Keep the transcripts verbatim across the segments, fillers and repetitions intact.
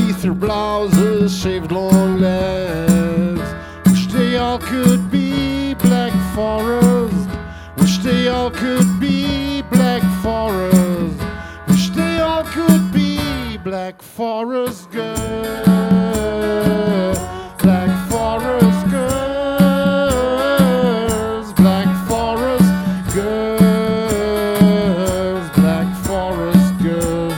see-through blouses, shaved long legs. Wish they all could be Black Forest. Wish they all could be Black Forest. Wish they all could be Black Forest girls. Black Forest girls. Black Forest girls. Black Forest girls.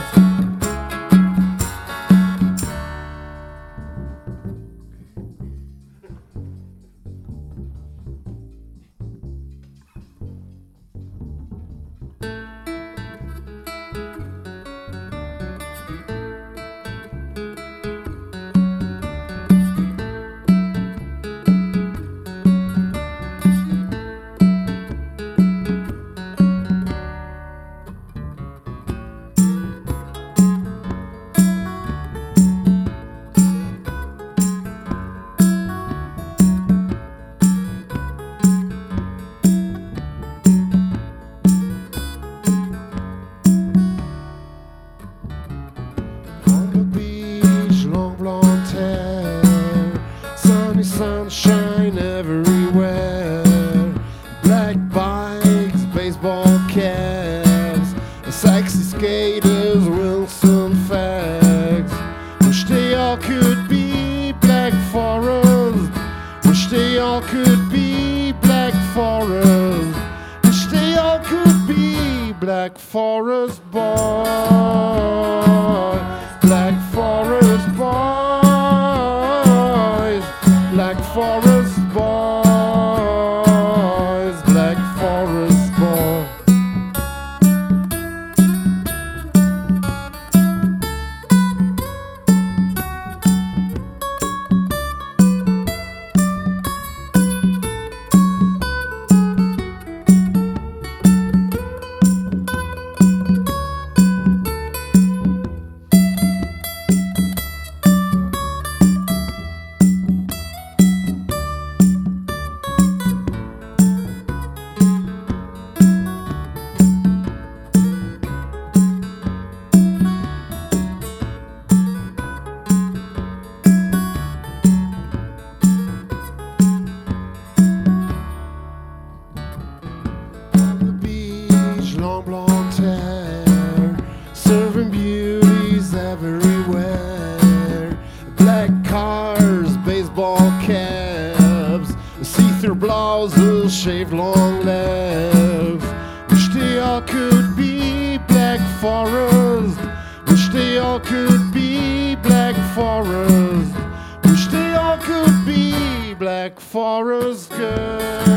Sunshine everywhere. Black bikes, baseball caps, sexy skaters, Wilson fags. Wish they all could be Black Forest. Wish they all could be Black Forest. Wish they all could be Black Forest boy. Black Forest boy. Black Forest boys, Black Forest boys. Long blonde hair, serving beauties everywhere. Black cars, baseball caps, see-through blouses, shaved long legs. Wish they all could be Black Forest. Wish they all could be Black Forest. Wish they all could be Black Forest girls.